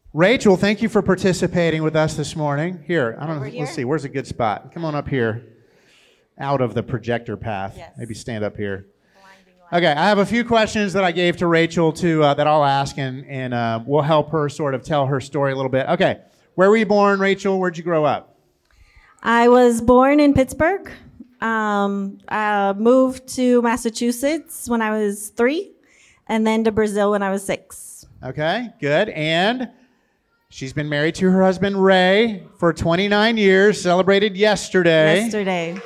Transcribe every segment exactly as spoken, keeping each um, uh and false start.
Rachel, thank you for participating with us this morning. Here, I don't Over know. here? Let's see. Where's a good spot? Come on up here, out of the projector path. Yes. Maybe stand up here. Blinding light. Okay, I have a few questions that I gave to Rachel to uh, that I'll ask, and and uh, we'll help her sort of tell her story a little bit. Okay, where were you born, Rachel? Where'd you grow up? I was born in Pittsburgh. Um, I moved to Massachusetts when I was three, and then to Brazil when I was six. Okay, good. And she's been married to her husband, Ray, for twenty-nine years, celebrated yesterday. Yesterday.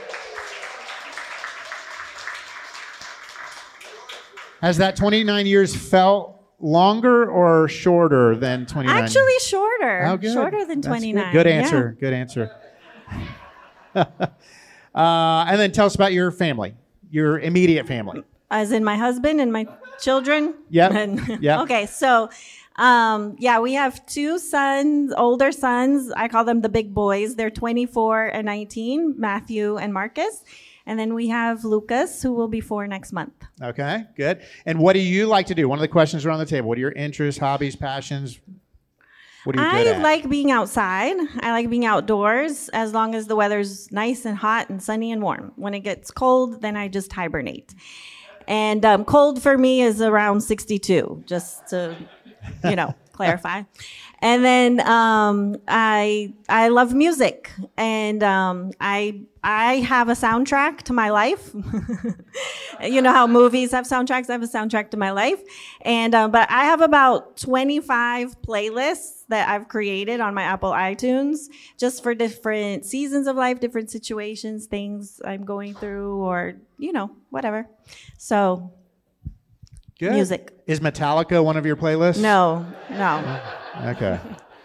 Has that twenty-nine years felt longer or shorter than twenty-nine? Actually, shorter. Oh, good. Shorter than That's twenty-nine. Good, good answer. Good answer. uh, and then tell us about your family, your immediate family. As in my husband and my children. Yep. And- Yep. Okay, so um, yeah, we have two sons, older sons. I call them the big boys. They're twenty-four and nineteen, Matthew and Marcus. And then we have Lucas, who will be four next month. Okay, good. And what do you like to do? One of the questions around the table. What are your interests, hobbies, passions? What are you good I at? like being outside. I like being outdoors as long as the weather's nice and hot and sunny and warm. When it gets cold, then I just hibernate. And um, cold for me is around sixty-two, just to, you know, clarify. And then um, I I love music, and um, I I have a soundtrack to my life. You know how movies have soundtracks? I have a soundtrack to my life, and uh, but I have about twenty-five playlists that I've created on my Apple iTunes just for different seasons of life, different situations, things I'm going through, or you know whatever. So. Good. Music. Is Metallica one of your playlists? No, no. Okay.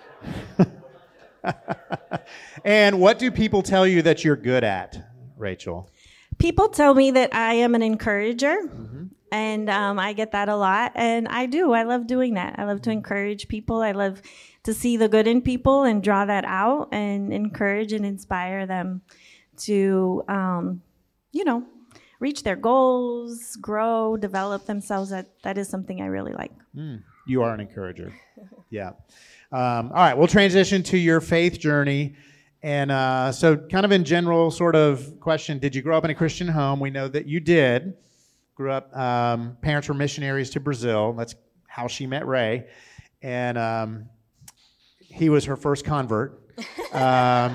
And what do people tell you that you're good at, Rachel? People tell me that I am an encourager, mm-hmm. and um, I get that a lot, and I do. I love doing that. I love to encourage people. I love to see the good in people and draw that out and encourage and inspire them to, um, you know, reach their goals, grow, develop themselves. That that is something I really like. Mm, you are an encourager. Yeah. Um, all right, we'll transition to your faith journey. And uh, so kind of in general sort of question, did you grow up in a Christian home? We know that you did. Grew up, um, parents were missionaries to Brazil. That's how she met Ray. And um, he was her first convert. Um,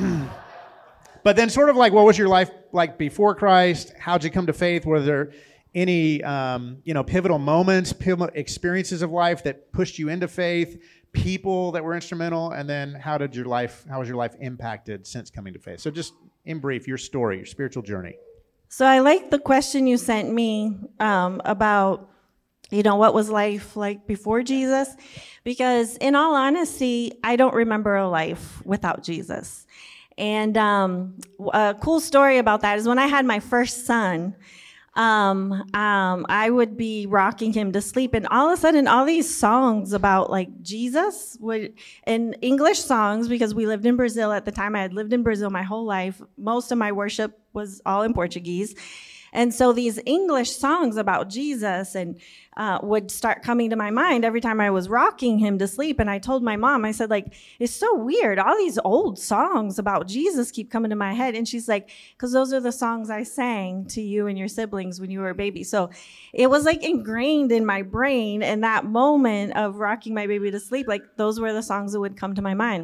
but then sort of like, what was your life like before Christ? How'd you come to faith? Were there any, um, you know, pivotal moments, pivotal experiences of life that pushed you into faith, people that were instrumental, and then how did your life, how was your life impacted since coming to faith? So just in brief, your story, your spiritual journey. So I like the question you sent me um, about, you know, what was life like before Jesus? Because in all honesty, I don't remember a life without Jesus. And um, a cool story about that is when I had my first son, um, um, I would be rocking him to sleep, and all of a sudden, all these songs about like Jesus would, in English songs, because we lived in Brazil at the time. I had lived in Brazil my whole life. Most of my worship was all in Portuguese. And so these English songs about Jesus and uh, would start coming to my mind every time I was rocking him to sleep. And I told my mom, I said, like, it's so weird. All these old songs about Jesus keep coming to my head. And she's like, because those are the songs I sang to you and your siblings when you were a baby. So it was like ingrained in my brain. And that moment of rocking my baby to sleep, like those were the songs that would come to my mind.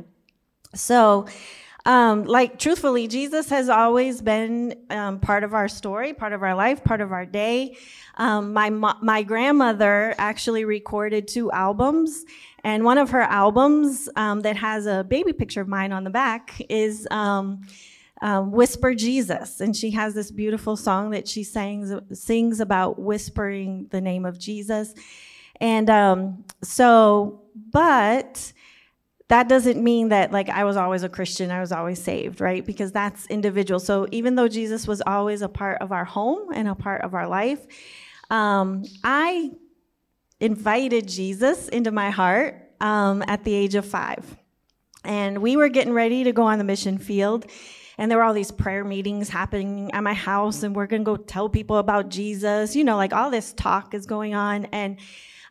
So Um, like, truthfully, Jesus has always been um, part of our story, part of our life, part of our day. Um, my mo- my grandmother actually recorded two albums, and one of her albums um, that has a baby picture of mine on the back is um, uh, Whisper Jesus, and she has this beautiful song that she sings, sings about whispering the name of Jesus. And um, so, but... that doesn't mean that, like, I was always a Christian, I was always saved, right? Because that's individual. So even though Jesus was always a part of our home and a part of our life, um, I invited Jesus into my heart um, at the age of five. And we were getting ready to go on the mission field, and there were all these prayer meetings happening at my house, and we're going to go tell people about Jesus. You know, like, all this talk is going on, and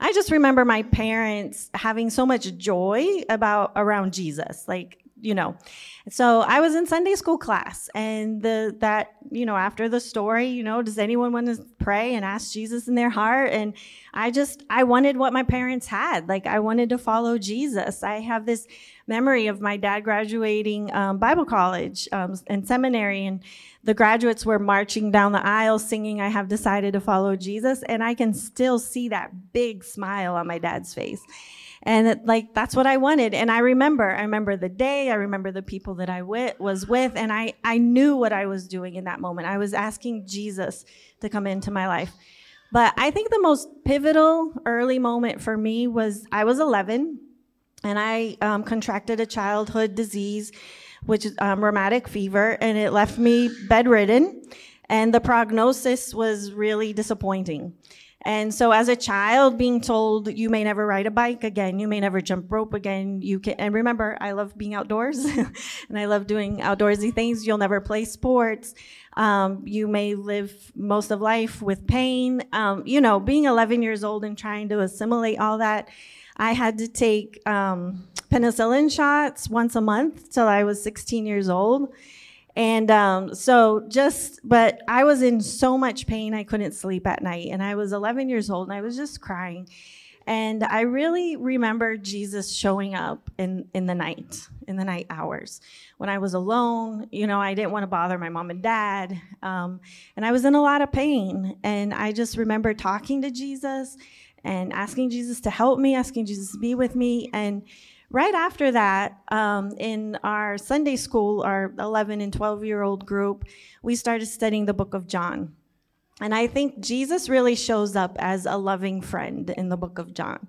I just remember my parents having so much joy about around Jesus, like, you know. So I was in Sunday school class, and the that, you know, after the story, you know, does anyone want to pray and ask Jesus in their heart? And I just, I wanted what my parents had. Like, I wanted to follow Jesus. I have this memory of my dad graduating um, Bible college um, and seminary, and the graduates were marching down the aisle singing, "I have decided to follow Jesus." And I can still see that big smile on my dad's face. And it, like, that's what I wanted. And I remember, I remember the day, I remember the people that I wi- was with, and I, I knew what I was doing in that moment. I was asking Jesus to come into my life. But I think the most pivotal early moment for me was I was eleven, and I um, contracted a childhood disease, which is um, rheumatic fever, and it left me bedridden, and the prognosis was really disappointing. And so as a child, being told you may never ride a bike again, you may never jump rope again, you can, and remember, I love being outdoors, and I love doing outdoorsy things. You'll never play sports. Um, you may live most of life with pain. Um, you know, being eleven years old and trying to assimilate all that, I had to take um, penicillin shots once a month till I was sixteen years old. And um, so just, but I was in so much pain, I couldn't sleep at night. And I was eleven years old, and I was just crying. And I really remember Jesus showing up in, in the night, in the night hours. When I was alone, you know, I didn't want to bother my mom and dad. Um, and I was in a lot of pain. And I just remember talking to Jesus and asking Jesus to help me, asking Jesus to be with me. And right after that, um, in our Sunday school, our eleven and twelve-year-old group, we started studying the book of John. And I think Jesus really shows up as a loving friend in the book of John.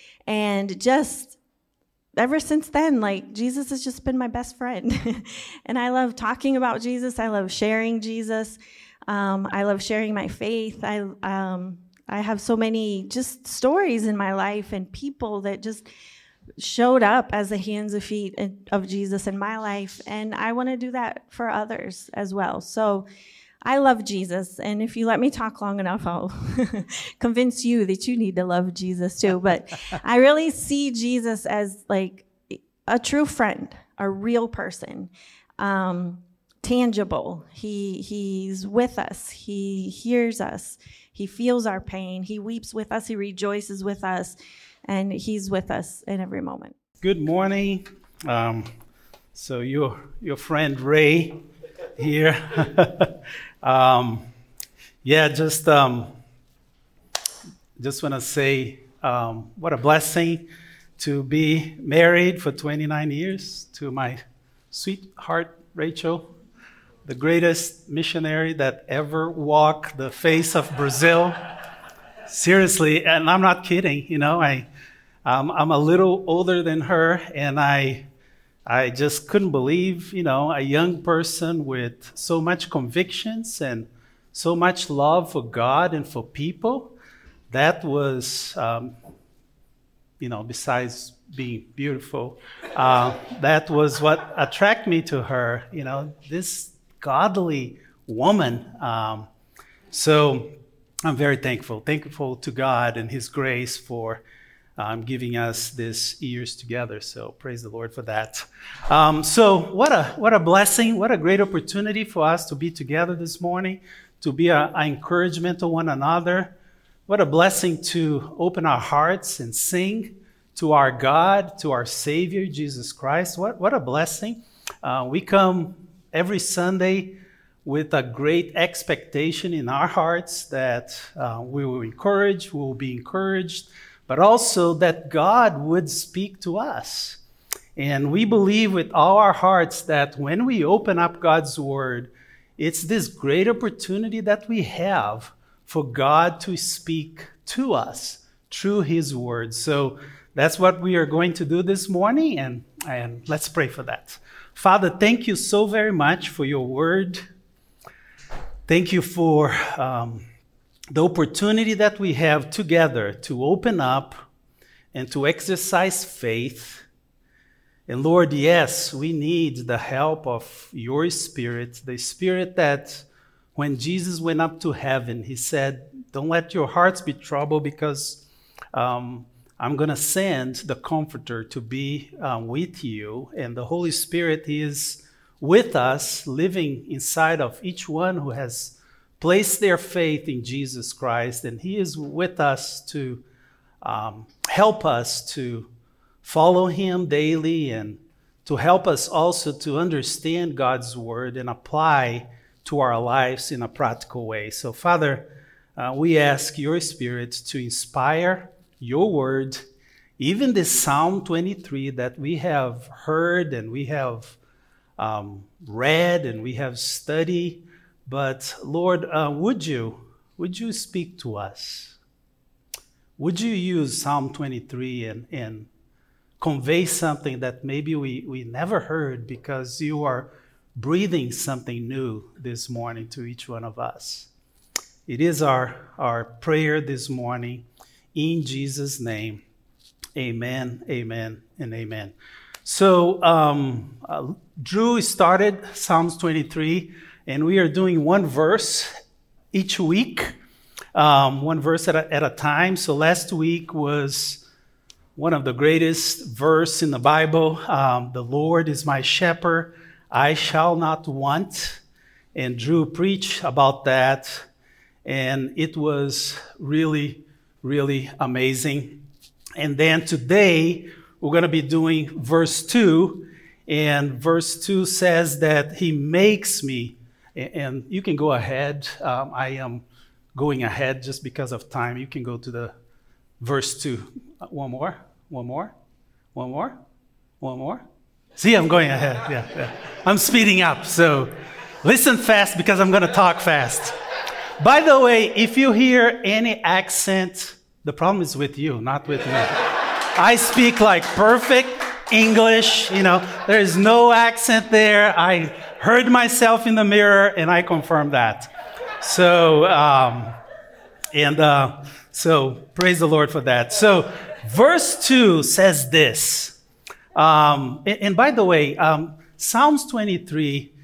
And just ever since then, like, Jesus has just been my best friend. And I love talking about Jesus. I love sharing Jesus. Um, I love sharing my faith. I um, I have so many just stories in my life and people that just showed up as the hands and feet of Jesus in my life, and I want to do that for others as well. So I love Jesus, and if you let me talk long enough, I'll convince you that you need to love Jesus too. But I really see Jesus as like a true friend, a real person, um, tangible. He he's with us. He hears us. He feels our pain. He weeps with us. He rejoices with us. And he's with us in every moment. Good morning. Um, so your your friend Ray here. um, yeah, just um, just want to say um, what a blessing to be married for twenty-nine years to my sweetheart Rachel, the greatest missionary that ever walked the face of Brazil. Seriously, and I'm not kidding. You know, I. Um, I'm a little older than her, and I I just couldn't believe, you know, a young person with so much convictions and so much love for God and for people. That was, um, you know, besides being beautiful, uh, that was what attracted me to her, you know, this godly woman. Um, so I'm very thankful, thankful to God and His grace for Um, giving us these years together. So praise the Lord for that. Um, so what a what a blessing, what a great opportunity for us to be together this morning, to be an encouragement to one another. What a blessing to open our hearts and sing to our God, to our Savior, Jesus Christ. What, what a blessing. Uh, we come every Sunday with a great expectation in our hearts that uh, we will encourage, we will be encouraged, but also that God would speak to us. And we believe with all our hearts that when we open up God's Word, it's this great opportunity that we have for God to speak to us through His Word. So that's what we are going to do this morning, and, and let's pray for that. Father, thank you so very much for your Word. Thank you for Um, the opportunity that we have together to open up and to exercise faith. And Lord, yes, we need the help of your Spirit, the Spirit that when Jesus went up to heaven, He said, don't let your hearts be troubled, because um, I'm going to send the Comforter to be uh, with you. And the Holy Spirit is with us, living inside of each one who has placed their faith in Jesus Christ. And he is with us to um, help us to follow him daily and to help us also to understand God's word and apply to our lives in a practical way. So, Father, uh, we ask your Spirit to inspire your word, even this Psalm twenty-three that we have heard and we have um, read and we have studied. But Lord, uh, would you would you speak to us? Would you use Psalm twenty-three and, and convey something that maybe we, we never heard, because you are breathing something new this morning to each one of us. It is our, our prayer this morning in Jesus' name. Amen, amen, and amen. So um, uh, Drew started Psalms twenty-three, and we are doing one verse each week, um, one verse at a, at a time. So last week was one of the greatest verse in the Bible. Um, the Lord is my shepherd, I shall not want. And Drew preached about that. And it was really, really amazing. And then today, we're going to be doing verse two. And verse two says that he makes me. And you can go ahead. Um, I am going ahead just because of time. You can go to the verse two. One more, one more, one more, one more. See, I'm going ahead. Yeah, yeah. I'm speeding up. So listen fast because I'm going to talk fast. By the way, if you hear any accent, the problem is with you, not with me. I speak like perfect English. You know, there is no accent there. I heard myself in the mirror and I confirm that. So, um, and uh, so praise the Lord for that. So, verse two says this. Um, and, and by the way, um, Psalms twenty-three,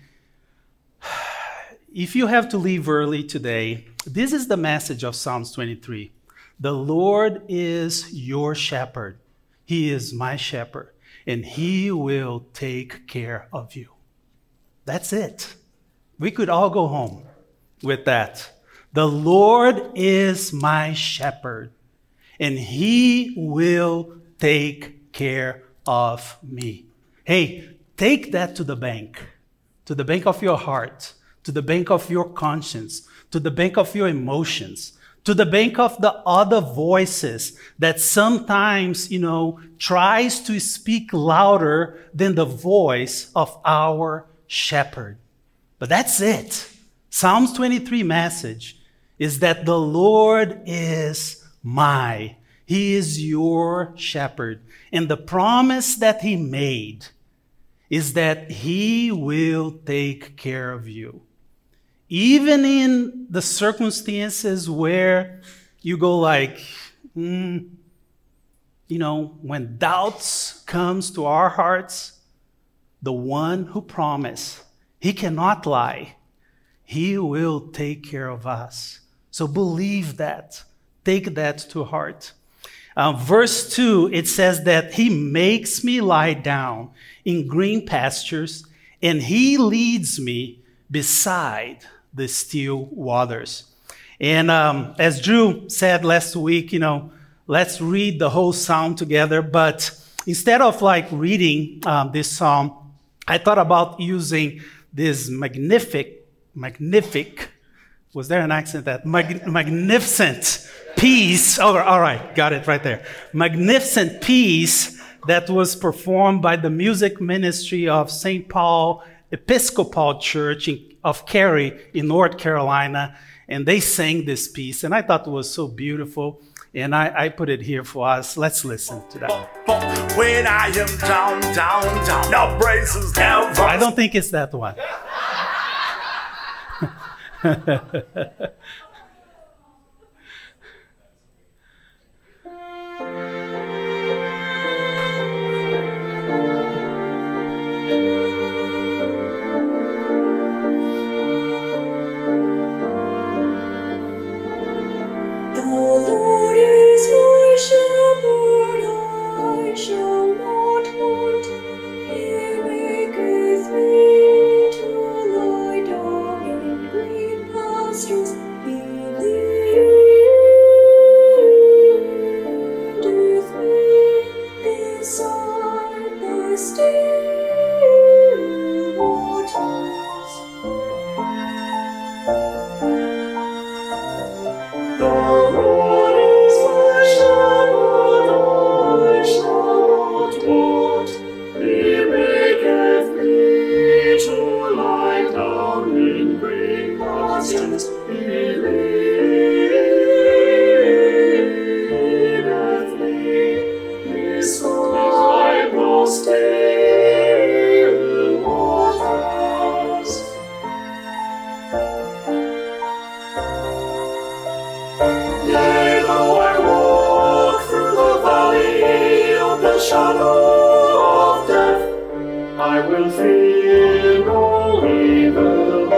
if you have to leave early today, this is the message of Psalms twenty-three. The Lord is your shepherd. He is my shepherd, and he will take care of you. That's it. We could all go home with that. The Lord is my shepherd, and he will take care of me. Hey, take that to the bank, to the bank of your heart, to the bank of your conscience, to the bank of your emotions, to the bank of the other voices that sometimes, you know, tries to speak louder than the voice of our shepherd. But that's it. Psalms twenty-three message is that the Lord is my, he is your shepherd. And the promise that he made is that he will take care of you. Even in the circumstances where you go like, mm, you know, when doubts comes to our hearts, the one who promised, he cannot lie. He will take care of us. So believe that. Take that to heart. Uh, verse two, it says that he makes me lie down in green pastures, and he leads me beside the still waters. And um, as Drew said last week, you know, let's read the whole psalm together. But instead of like reading um, this psalm, I thought about using this magnific, magnific, was there an accent that? Mag- magnificent piece. Oh, all right, got it right there. Magnificent piece that was performed by the music ministry of Saint Paul Episcopal Church in, of Cary in North Carolina. And they sang this piece, and I thought it was so beautiful. And I, I put it here for us. Let's listen to that. When I am down, down, down, no braces never. I don't think it's that one. The Lord is my shepherd. shadow of death, I will fear no evil.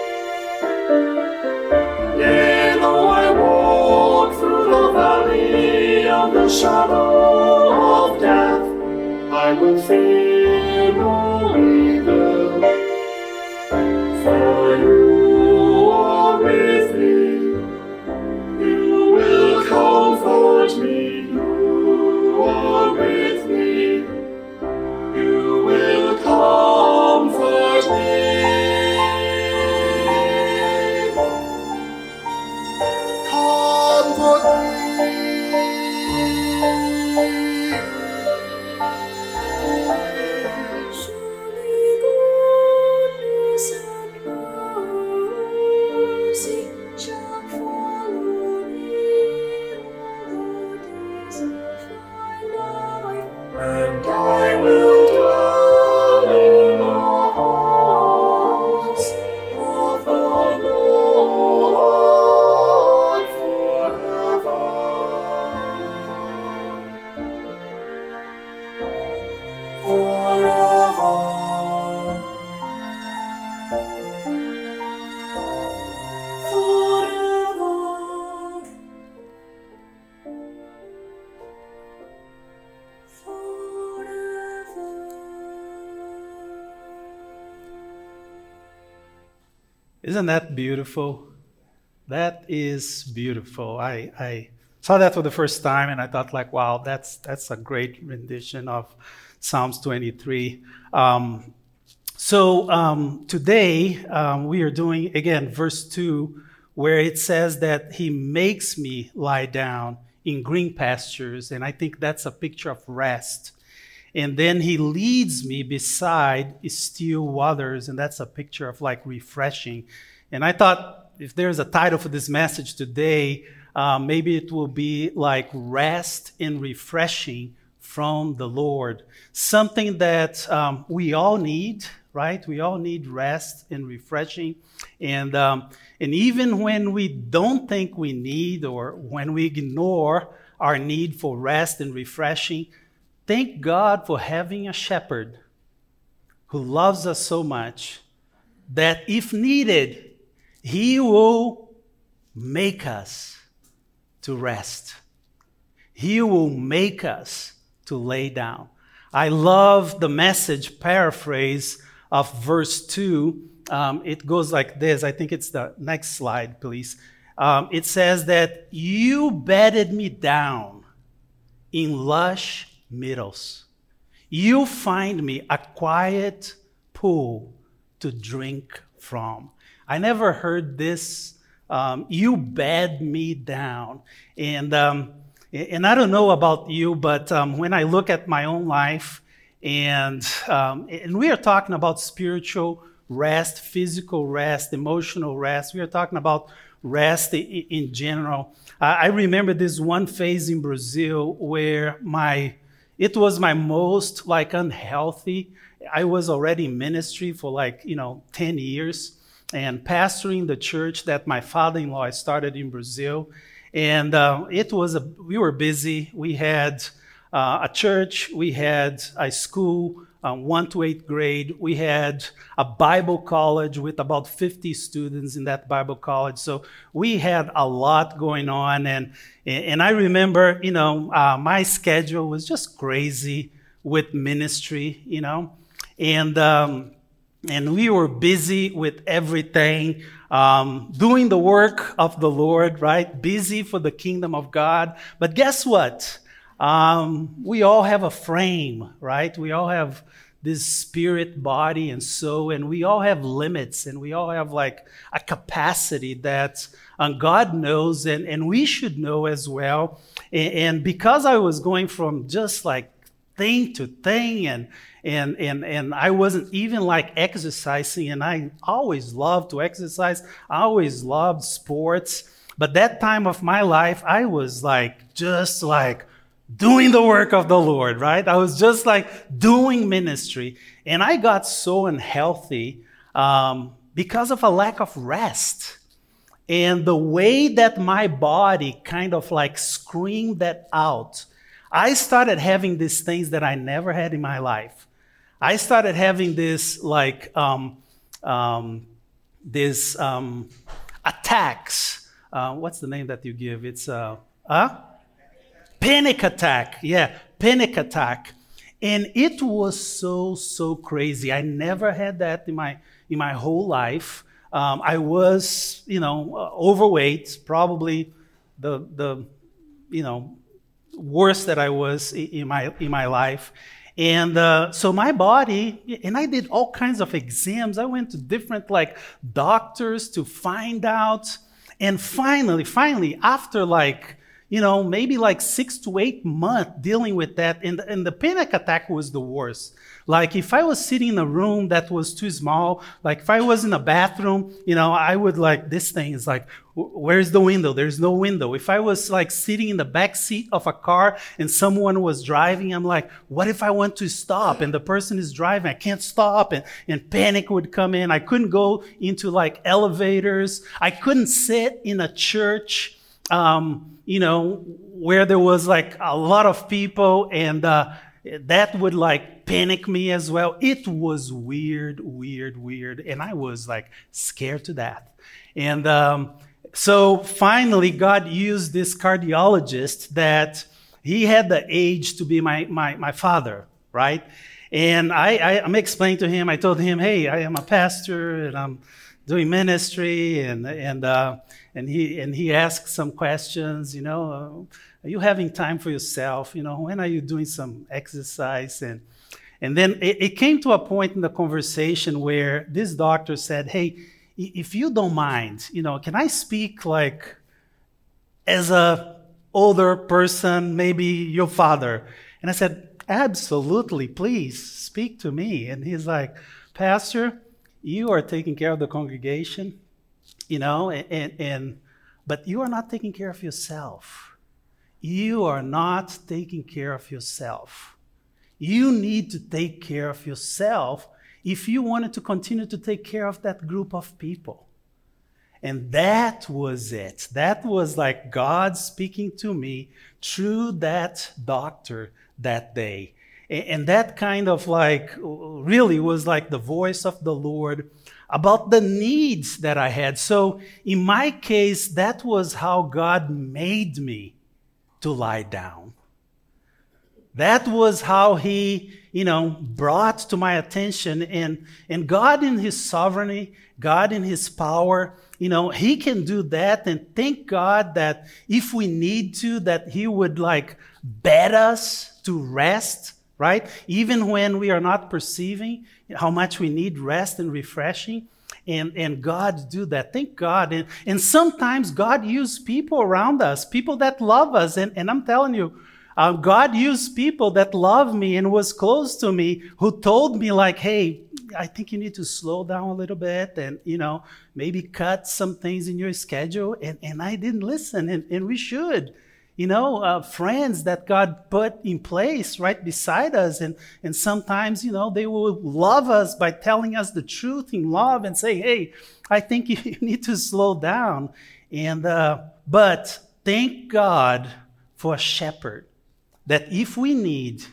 Yea, though I walk through the valley of the shadow of death, I will fear no evil. For you are with me, you will comfort me. You are with me, you will comfort me. Comfort me. Surely goodness and mercy shall follow me all the days of my life, And I will dwell in the house of the Lord forever. Isn't that beautiful? That is beautiful. I, I saw that for the first time and I thought like, wow, that's that's a great rendition of Psalms twenty-three. Um, so um, today um, we are doing, again, verse two, where it says that he makes me lie down in green pastures. And I think that's a picture of rest. And then he leads me beside still waters, and that's a picture of like refreshing. And I thought if there's a title for this message today, uh, maybe it will be like rest and refreshing from the Lord. Something that um, we all need, right? We all need rest and refreshing. And, um, and even when we don't think we need, or when we ignore our need for rest and refreshing, thank God for having a shepherd who loves us so much that if needed, he will make us to rest. He will make us to lay down. I love the Message paraphrase of verse two. Um, it goes like this. I think it's the next slide, please. Um, it says that you bedded me down in lush meadows. You find me a quiet pool to drink from. I never heard this. Um, you bed me down. And um, and I don't know about you, but um, when I look at my own life, and um, and we are talking about spiritual rest, physical rest, emotional rest. We are talking about rest in, in general. I, I remember this one phase in Brazil where my It was my most like unhealthy. I was already in ministry for like, you know, ten years and pastoring the church that my father-in-law started in Brazil. And uh, it was, a, we were busy. We had uh, a church, we had a school, um, one to eighth grade. We had a Bible college with about fifty students in that Bible college. So we had a lot going on. And, and I remember, you know, uh, my schedule was just crazy with ministry, you know, and, um, and we were busy with everything, um, doing the work of the Lord, right? Busy for the kingdom of God. But guess what? Um, we all have a frame, right? We all have this spirit, body, and soul, and we all have limits, and we all have like a capacity that um, God knows, and, and we should know as well. And, and because I was going from just like thing to thing, and and and and I wasn't even like exercising, and I always loved to exercise. I always loved sports, but that time of my life, I was like just like doing the work of the Lord, right? I was just like doing ministry. And I got so unhealthy um, because of a lack of rest. And the way that my body kind of like screamed that out, I started having these things that I never had in my life. I started having this like um, um, this um, attacks. Uh, what's the name that you give? It's uh, uh? Panic attack. Yeah, panic attack. And it was so, so crazy. I never had that in my in my whole life. Um, I was, you know, uh, overweight, probably the the, you know, worst that I was in, in my in my life. And uh, so my body, and I did all kinds of exams. I went to different like doctors to find out. And finally, finally, after like, you know, maybe like six to eight months dealing with that, and, and the panic attack was the worst. Like if I was sitting in a room that was too small, like if I was in a bathroom, you know, I would like, this thing is like, where's the window? There's no window. If I was like sitting in the back seat of a car and someone was driving, I'm like, what if I want to stop and the person is driving? I can't stop, and, and panic would come in. I couldn't go into like elevators. I couldn't sit in a church, um, you know, where there was like a lot of people, and uh, that would like panic me as well. It was weird, weird, weird. And I was like scared to death. And um, so finally, God used this cardiologist that he had the age to be my, my, my father, right? And I, I, I'm explaining to him, I told him, hey, I am a pastor and I'm doing ministry, and, and, uh, and he, and he asked some questions, you know, uh, are you having time for yourself? You know, when are you doing some exercise? And and then it, it came to a point in the conversation where this doctor said, hey, if you don't mind, you know, can I speak like as a older person, maybe your father? And I said, absolutely, please speak to me. And he's like, Pastor, you are taking care of the congregation, you know, and, and, and but you are not taking care of yourself. You are not taking care of yourself. You need to take care of yourself if you wanted to continue to take care of that group of people. And that was it. That was like God speaking to me through that doctor that day. And that kind of like really was like the voice of the Lord about the needs that I had. So in my case, that was how God made me to lie down. That was how he, you know, brought to my attention. And, and God in his sovereignty, God in his power, you know, he can do that. And thank God that if we need to, that he would like bed us to rest, right? Even when we are not perceiving how much we need rest and refreshing. And, and God do that. Thank God. And, and sometimes God uses people around us, people that love us. And, and I'm telling you, uh, God used people that love me and was close to me, who told me like, hey, I think you need to slow down a little bit and, you know, maybe cut some things in your schedule. And, and I didn't listen, and, and we should. You know, uh, friends that God put in place right beside us. And, and sometimes, you know, they will love us by telling us the truth in love and say, hey, I think you need to slow down. And uh, but thank God for a shepherd that if we need,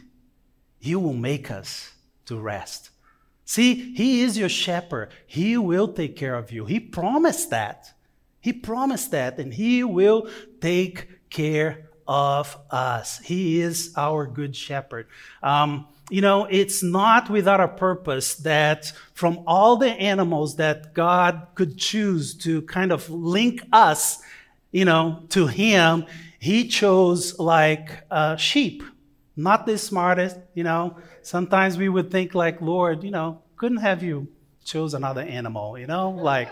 he will make us to rest. See, he is your shepherd. He will take care of you. He promised that. He promised that, and he will take care of us. He is our good shepherd. Um, you know, it's not without a purpose that from all the animals that God could choose to kind of link us, you know, to him, he chose like uh, sheep. Not the smartest, you know. Sometimes we would think like, Lord, you know, couldn't have you chose another animal, you know, like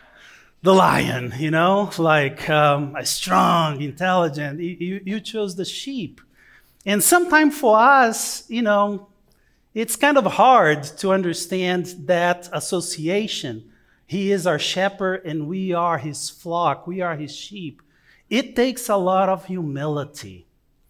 the lion, you know, like um, a strong, intelligent. You, you chose the sheep. And sometimes for us, you know, it's kind of hard to understand that association. He is our shepherd and we are his flock. We are his sheep. It takes a lot of humility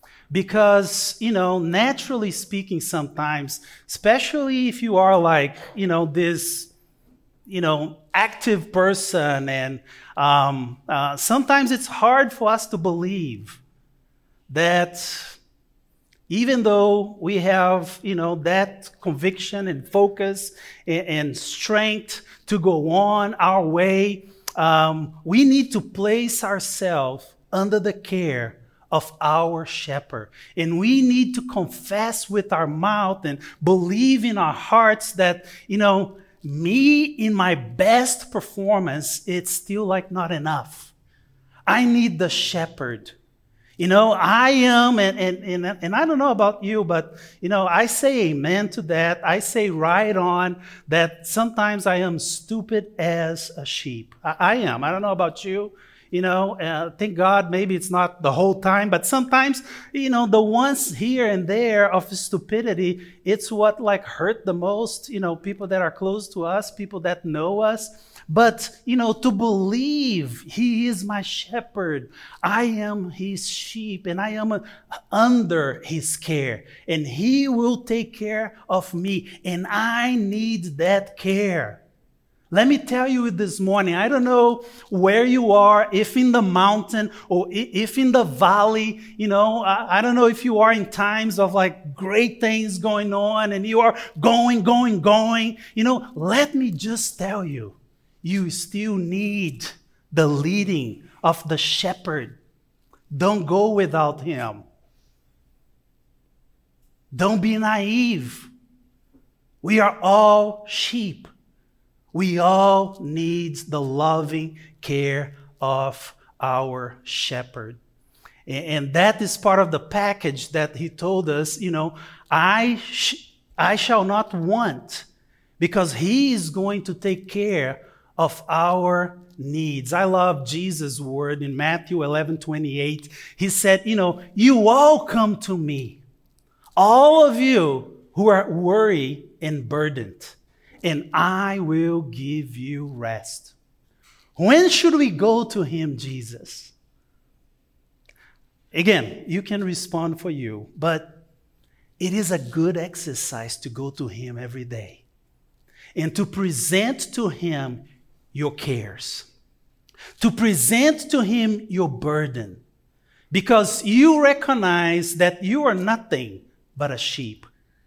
because, you know, naturally speaking sometimes, especially if you are like, you know, this, you know, active person, and um, uh, sometimes it's hard for us to believe that even though we have, you know, that conviction and focus and, and strength to go on our way, um, we need to place ourselves under the care of our shepherd. And we need to confess with our mouth and believe in our hearts that, you know, me in my best performance, it's still like not enough. I need the shepherd. You know, I am, and, and, and, and I don't know about you, but, you know, I say amen to that. I say right on that sometimes I am stupid as a sheep. I, I am. I don't know about you. You know, uh, thank God maybe it's not the whole time, but sometimes, you know, the ones here and there of stupidity, it's what like hurt the most, you know, people that are close to us, people that know us. But, you know, to believe he is my shepherd, I am his sheep, and I am under his care, and he will take care of me, and I need that care. Let me tell you this morning, I don't know where you are, if in the mountain or if in the valley, you know, I, I don't know if you are in times of like great things going on and you are going, going, going. You know, let me just tell you, you still need the leading of the shepherd. Don't go without him. Don't be naive. We are all sheep. We all need the loving care of our shepherd. And that is part of the package that he told us, you know, I, sh- I shall not want, because he is going to take care of our needs. I love Jesus' word in Matthew eleven twenty-eight. He said, you know, you all come to me, all of you who are worried and burdened, and I will give you rest. When should we go to him, Jesus? Again, you can respond for you, but it is a good exercise to go to him every day and to present to him your cares, to present to him your burden, because you recognize that you are nothing but a sheep.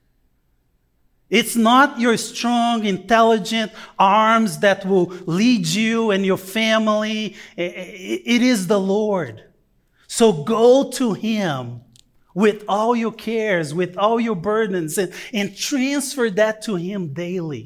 It's not your strong, intelligent arms that will lead you and your family. It is the Lord. So go to him with all your cares, with all your burdens, and, and transfer that to him daily.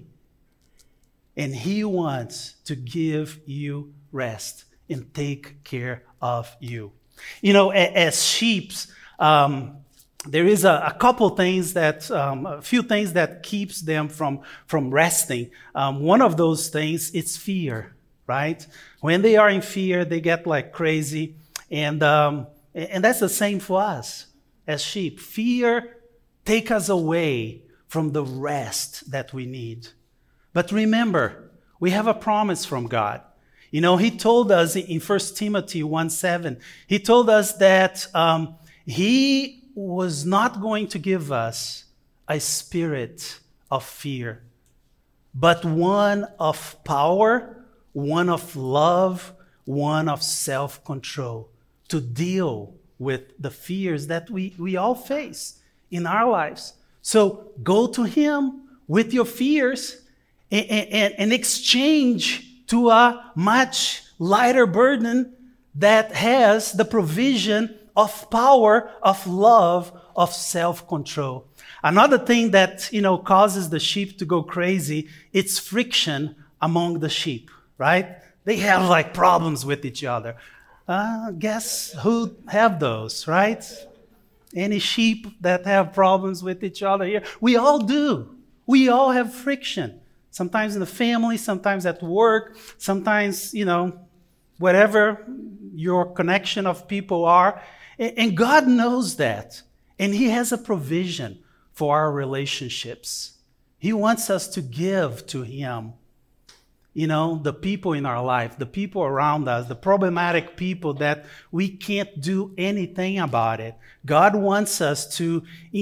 And he wants to give you rest and take care of you. You know, as sheep, um, there is a, a couple things that, um, a few things that keeps them from, from resting. Um, one of those things is fear, right? When they are in fear, they get like crazy. And, um, and that's the same for us as sheep. Fear takes us away from the rest that we need. But remember, we have a promise from God. You know, he told us in First Timothy one seven, he told us that um, he was not going to give us a spirit of fear, but one of power, one of love, one of self-control, to deal with the fears that we, we all face in our lives. So go to him with your fears and, and, and exchange to a much lighter burden that has the provision of power, of love, of self-control. Another thing that, you know, causes the sheep to go crazy, it's friction among the sheep, right? They have like problems with each other. Uh, guess who have those, right? Any sheep that have problems with each other here? We all do. We all have friction. Sometimes in the family, sometimes at work, sometimes, you know, whatever your connection of people are. And God knows that. And he has a provision for our relationships. He wants us to give to him. You know, the people in our life, the people around us, the problematic people that we can't do anything about it. God wants us to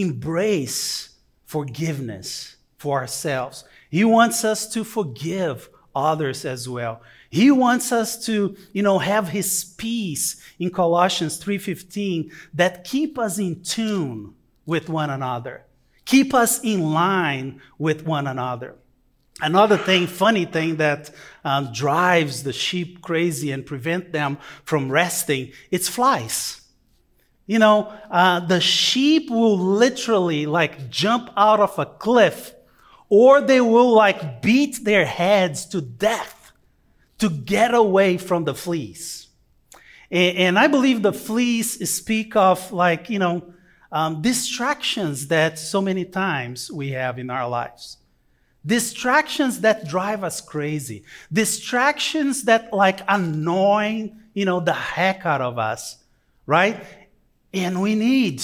embrace forgiveness for ourselves. He wants us to forgive others as well. He wants us to, you know, have his peace in Colossians three fifteen that keep us in tune with one another. Keep us in line with one another. Another thing, funny thing that um, drives the sheep crazy and prevent them from resting, it's flies. You know, uh, the sheep will literally like jump out of a cliff, or they will like beat their heads to death to get away from the fleas. And, and I believe the fleas speak of like, you know, um, distractions that so many times we have in our lives. Distractions that drive us crazy. Distractions that like annoy, you know, the heck out of us, right? And we need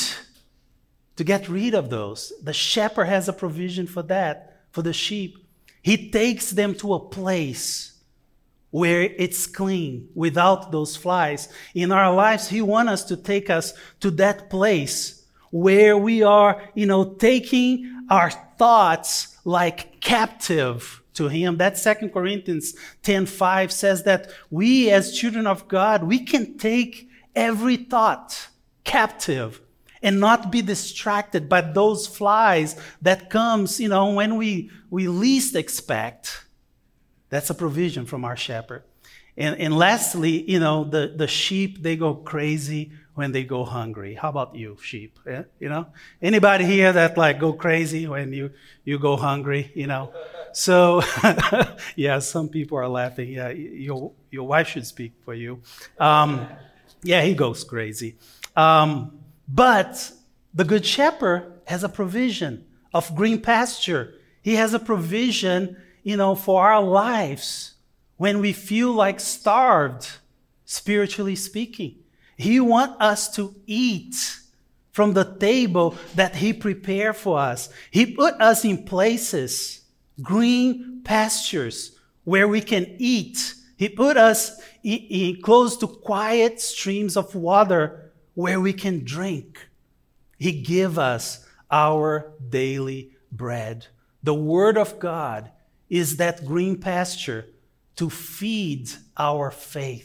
to get rid of those. The shepherd has a provision for that, for the sheep. He takes them to a place where it's clean, without those flies. In our lives, he wants us to take us to that place where we are, you know, taking our thoughts like captive to him. That Second Corinthians ten five says that we as children of God, we can take every thought captive and not be distracted by those flies that comes, you know, when we, we least expect. That's a provision from our shepherd. And, and lastly, you know, the, the sheep, they go crazy when they go hungry. How about you, sheep? Yeah? You know, anybody here that like go crazy when you, you go hungry, you know? So, yeah, some people are laughing. Yeah, your, your wife should speak for you. Um, yeah, he goes crazy. Um, but the good shepherd has a provision of green pasture. He has a provision, you know, for our lives when we feel like starved, spiritually speaking. He wants us to eat from the table that he prepared for us. He put us in places, green pastures, where we can eat. He put us in, in close to quiet streams of water where we can drink. He gives us our daily bread. The Word of God is that green pasture to feed our faith.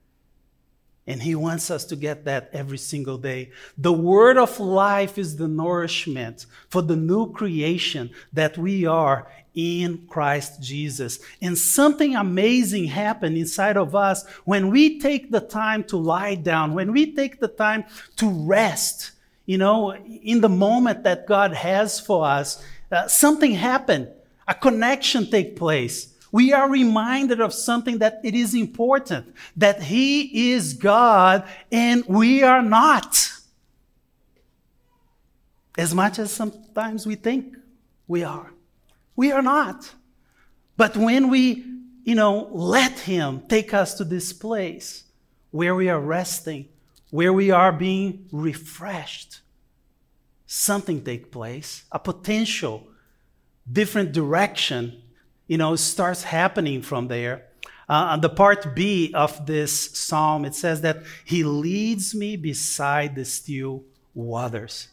And he wants us to get that every single day. The word of life is the nourishment for the new creation that we are in Christ Jesus. And something amazing happens inside of us when we take the time to lie down, when we take the time to rest, you know, in the moment that God has for us. Uh, something happened. A connection take place. We are reminded of something that it is important, that he is God and we are not. As much as sometimes we think we are. We are not. But when we, you know, let him take us to this place where we are resting, where we are being refreshed, something take place, a potential different direction, you know, starts happening from there. Uh, the part B of this psalm, it says that he leads me beside the still waters.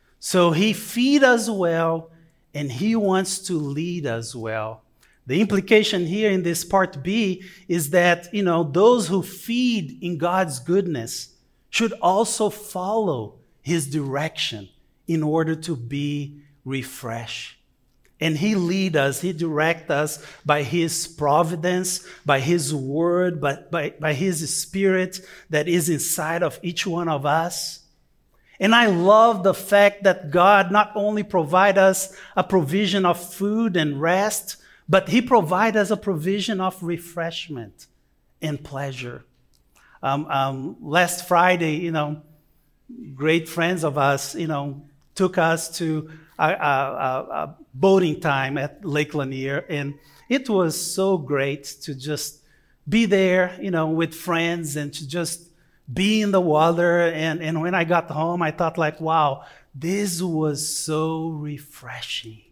So he feeds us well, and he wants to lead us well. The implication here in this part B is that, you know, those who feed in God's goodness should also follow his direction in order to be refreshed. And he lead us, he direct us by his providence, by his word, by, by, by his spirit that is inside of each one of us. And I love the fact that God not only provide us a provision of food and rest, but he provide us a provision of refreshment and pleasure. Um, um, last Friday, you know, great friends of us, you know, took us to a, a, a boating time at Lake Lanier, and it was so great to just be there, you know, with friends and to just be in the water. And, and when I got home, I thought like, wow, this was so refreshing.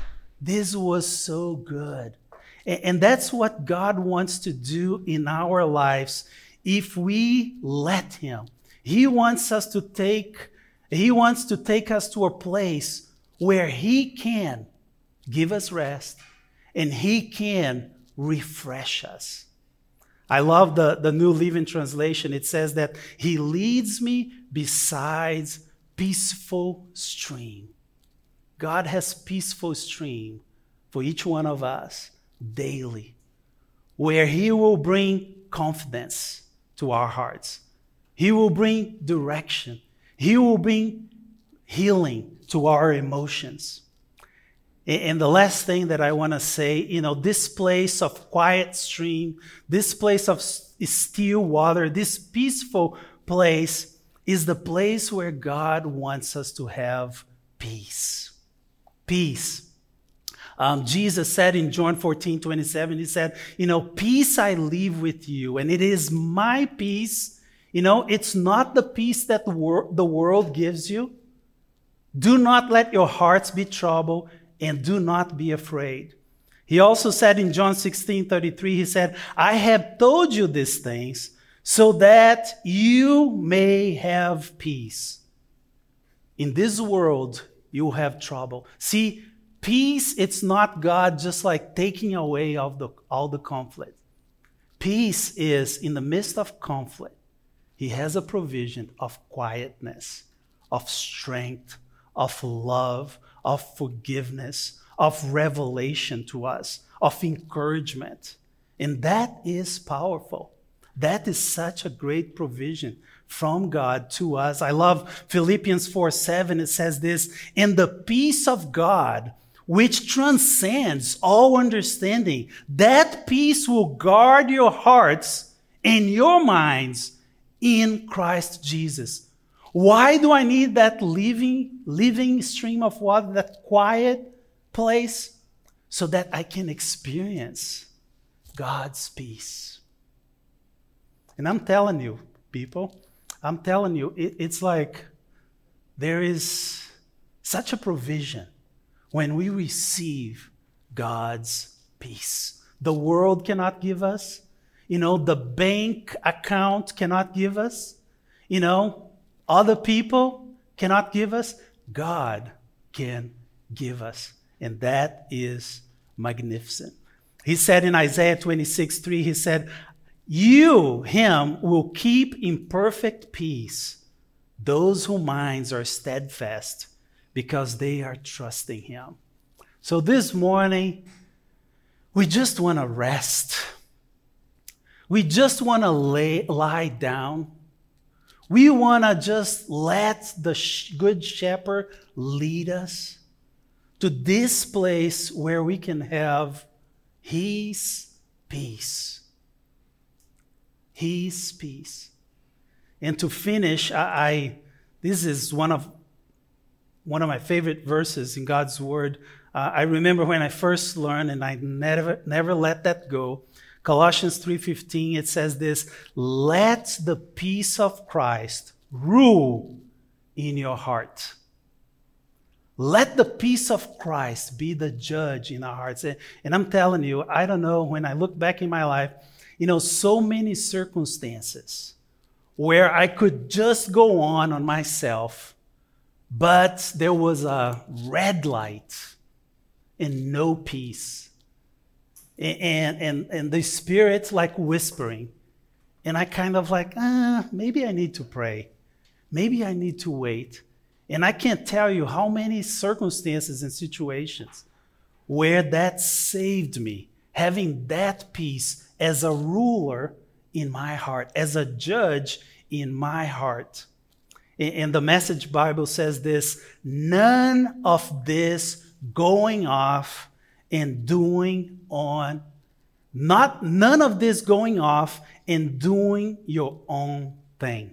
This was so good. And, and that's what God wants to do in our lives if we let him. He wants us to take, he wants to take us to a place where he can give us rest and he can refresh us. I love the, the New Living Translation. It says that he leads me beside peaceful stream. God has peaceful stream for each one of us daily, where he will bring confidence to our hearts. He will bring direction. He will bring healing to our emotions. And the last thing that I want to say, you know, this place of quiet stream, this place of still water, this peaceful place is the place where God wants us to have peace. Peace. Um, Jesus said in John fourteen twenty-seven, he said, you know, peace I leave with you, and it is my peace. You know, it's not the peace that the, wor- the world gives you. Do not let your hearts be troubled, and do not be afraid. He also said in John sixteen thirty-three, he said, I have told you these things so that you may have peace. In this world, you'll have trouble. See, peace, it's not God just like taking away all the, all the conflict. Peace is in the midst of conflict. He has a provision of quietness, of strength, of love, of forgiveness, of revelation to us, of encouragement. And that is powerful. That is such a great provision from God to us. I love Philippians four seven. It says this, and the peace of God, which transcends all understanding, that peace will guard your hearts and your minds in Christ Jesus. Why do I need that living, living stream of water, that quiet place? So that I can experience God's peace. And I'm telling you, people, I'm telling you, it, it's like there is such a provision when we receive God's peace. The world cannot give us. You know, the bank account cannot give us. You know, other people cannot give us. God can give us. And that is magnificent. He said in Isaiah twenty-six three, he said, you, him, will keep in perfect peace those whose minds are steadfast because they are trusting him. So this morning, we just want to rest. We just want to lay, lie down. We want to just let the sh- good shepherd lead us to this place where we can have his peace. His peace. And to finish, I, I this is one of one of my favorite verses in God's Word. Uh, I remember when I first learned, and I never never let that go. Colossians three fifteen, it says this, let the peace of Christ rule in your heart. Let the peace of Christ be the judge in our hearts. And, and I'm telling you, I don't know, when I look back in my life, you know, so many circumstances where I could just go on on myself, but there was a red light and no peace. And, and, and the Spirit like whispering. And I kind of like, ah, maybe I need to pray. Maybe I need to wait. And I can't tell you how many circumstances and situations where that saved me, having that peace as a ruler in my heart, as a judge in my heart. And the Message Bible says this, none of this going off and doing on, not none of this going off and doing your own thing.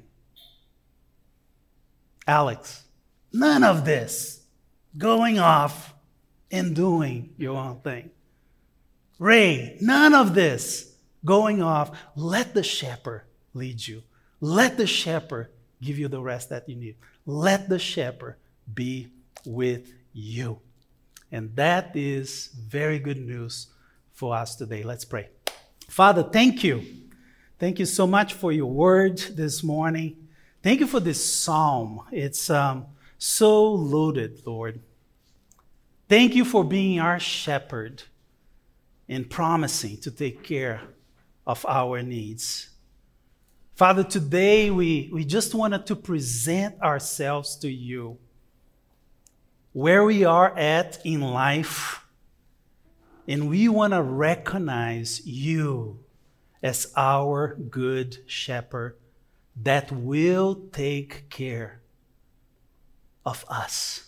Alex, none of this going off and doing your own thing. Ray, none of this going off. Let the shepherd lead you. Let the shepherd give you the rest that you need. Let the shepherd be with you. And that is very good news for us today. Let's pray. Father, thank you. Thank you so much for your word this morning. Thank you for this psalm. It's um, so loaded, Lord. Thank you for being our shepherd and promising to take care of our needs. Father, today we, we just wanted to present ourselves to you where we are at in life, and we want to recognize you as our good shepherd that will take care of us.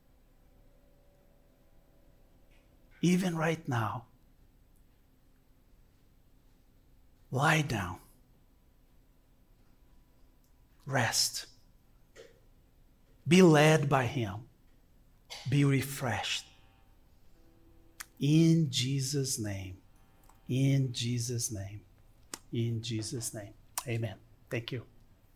Even right now, lie down, rest, be led by him, be refreshed. In Jesus' name, in Jesus' name, in Jesus' name. Amen. Thank you.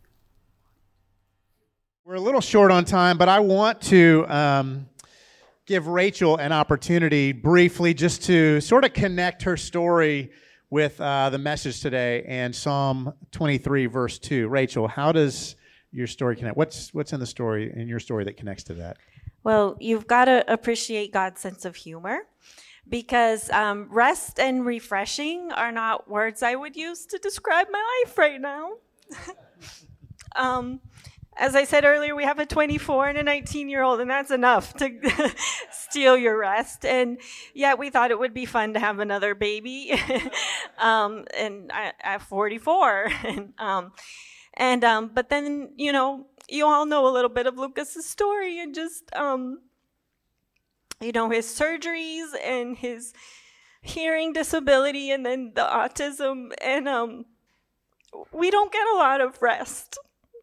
We're a little short on time, but I want to um, give Rachel an opportunity briefly just to sort of connect her story with uh, the message today and Psalm twenty-three, verse two. Rachel, how does your story connect? What's what's in the story, in your story, that connects to that? Well, you've got to appreciate God's sense of humor, because um, rest and refreshing are not words I would use to describe my life right now. um, as I said earlier, we have a twenty-four and a nineteen-year-old, and that's enough to steal your rest. And yet we thought it would be fun to have another baby. um, and I, at forty-four. and um, and um, But then, you know, you all know a little bit of Lucas's story, and just, um, you know, his surgeries and his hearing disability, and then the autism. And um, we don't get a lot of rest.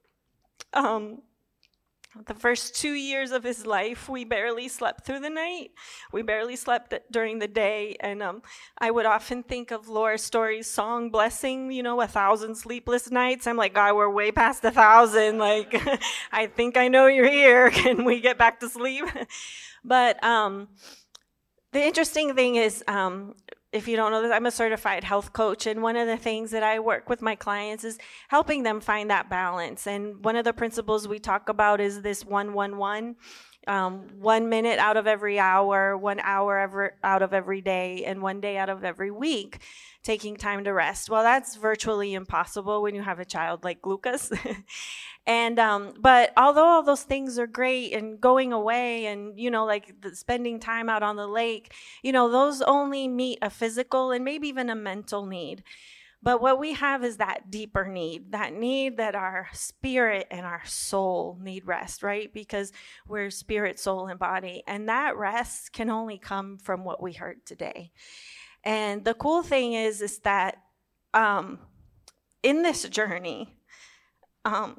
Um, the first two years of his life, we barely slept through the night. We barely slept during the day. And um, I would often think of Laura Story's song, Blessing, you know, a thousand sleepless nights. I'm like, God, we're way past a thousand. Like, I think I know you're here. Can we get back to sleep? But um, the interesting thing is, um, if you don't know this, I'm a certified health coach, and one of the things that I work with my clients is helping them find that balance. And one of the principles we talk about is this one, one, one. Um, one minute out of every hour, one hour ever out of every day, and one day out of every week, taking time to rest. Well, that's virtually impossible when you have a child like Lucas. and um, but although all those things are great, and going away, and you know, like the spending time out on the lake, you know, those only meet a physical and maybe even a mental need. But what we have is that deeper need, that need that our spirit and our soul need rest, right? Because we're spirit, soul, and body. And that rest can only come from what we heard today. And the cool thing is, is that um, in this journey, um,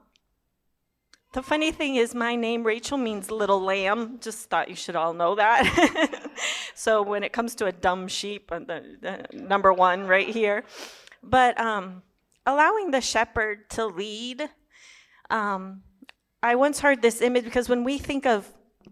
the funny thing is my name, Rachel, means little lamb. Just thought you should all know that. So when it comes to a dumb sheep, the, the number one right here. But um, allowing the shepherd to lead, um, I once heard this image, because when we think of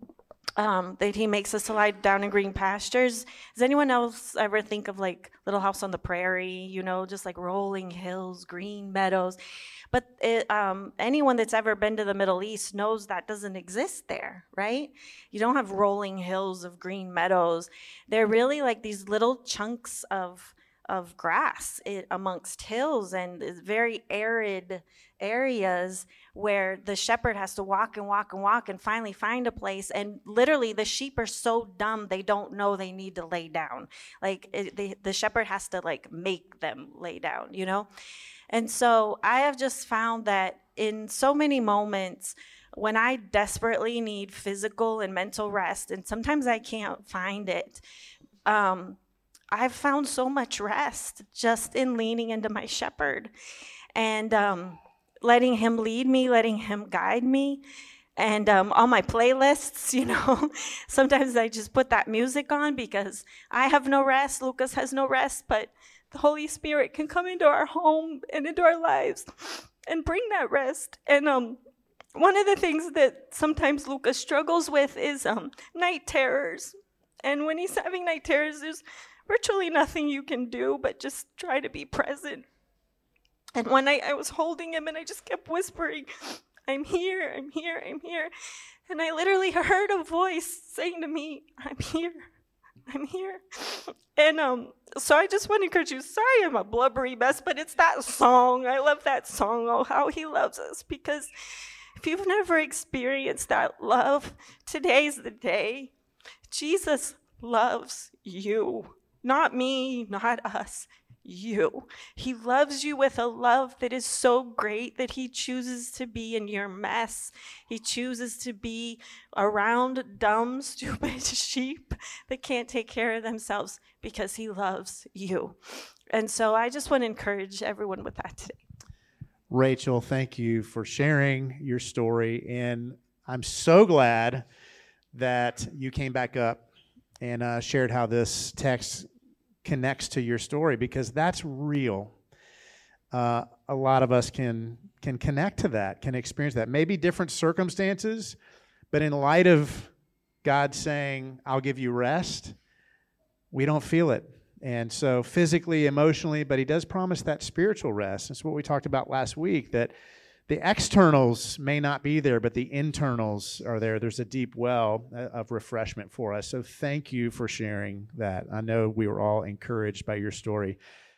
um, that he makes us to lie down in green pastures, does anyone else ever think of like Little House on the Prairie, you know, just like rolling hills, green meadows? But it, um, anyone that's ever been to the Middle East knows that doesn't exist there, right? You don't have rolling hills of green meadows. They're really like these little chunks of of grass it, amongst hills, and very arid areas where the shepherd has to walk and walk and walk and finally find a place. And literally the sheep are so dumb they don't know they need to lay down. Like it, they, the shepherd has to like make them lay down, you know? And so I have just found that in so many moments when I desperately need physical and mental rest, and sometimes I can't find it, um, I've found so much rest just in leaning into my shepherd and um, letting him lead me, letting him guide me. And um, on my playlists, you know, sometimes I just put that music on because I have no rest, Lucas has no rest, but the Holy Spirit can come into our home and into our lives and bring that rest. And um, one of the things that sometimes Lucas struggles with is um, night terrors. And when he's having night terrors, there's virtually nothing you can do but just try to be present. And one night I was holding him and I just kept whispering, I'm here, I'm here, I'm here. And I literally heard a voice saying to me, I'm here, I'm here. And um, So I just want to encourage you. Sorry, I'm a blubbery mess, but it's that song. I love that song, Oh, How He Loves Us, because if you've never experienced that love, today's the day. Jesus loves you, not me, not us. You. He loves you with a love that is so great that he chooses to be in your mess. He chooses to be around dumb, stupid sheep that can't take care of themselves because he loves you. And so I just want to encourage everyone with that today. Rachel, thank you for sharing your story. And I'm so glad that you came back up and uh, shared how this text connects to your story, because that's real. Uh, a lot of us can can connect to that, can experience that. Maybe different circumstances, but in light of God saying, I'll give you rest, we don't feel it. And so physically, emotionally, but he does promise that spiritual rest. That's what we talked about last week, that the externals may not be there, but the internals are there. There's a deep well of refreshment for us. So thank you for sharing that. I know we were all encouraged by your story.